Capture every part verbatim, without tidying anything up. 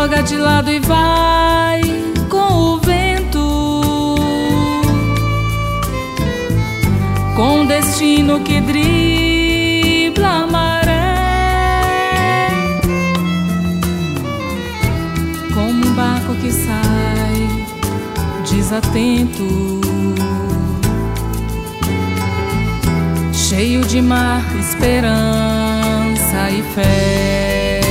joga de lado e vai com o vento, com o destino que dribla a maré, como um barco que sai desatento, cheio de mar, esperança e fé.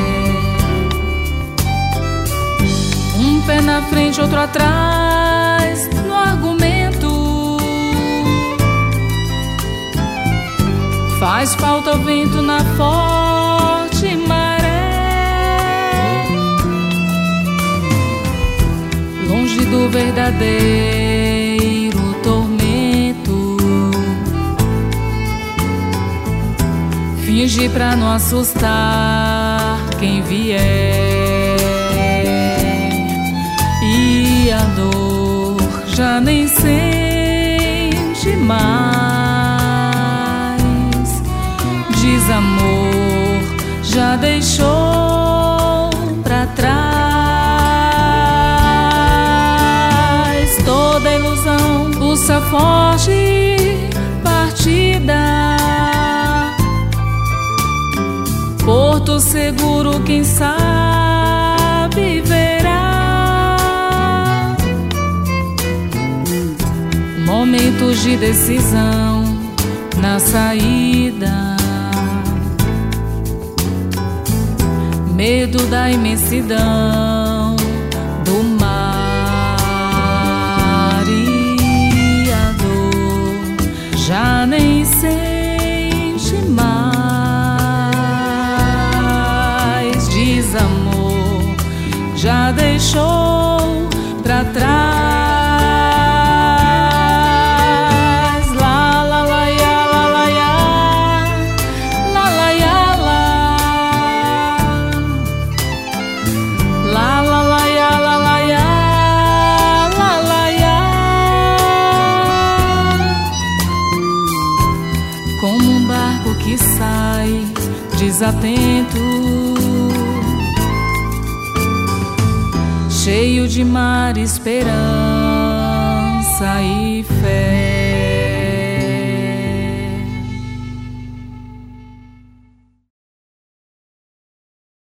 Um pé na frente, outro atrás, no argumento. Faz falta o vento na forte maré, longe do verdadeiro tormento. Finge pra não assustar quem vier, e a dor já nem sente mais. Desamor já deixou pra trás. Toda ilusão pulsa forte, partida. Porto seguro, quem sabe verá. Momentos de decisão na saída. Medo da imensidão do mar, e a dor já nem sente mais. Desamor já deixou pra trás. Lá, lá, lá, ya, lá, lá, ya. Lá, lá, ya, lá. Lá, lá, lá, ya, lá, lá, ya. Lá, lá, ya. Como um barco que sai desatento, cheio de mar, esperança e fé.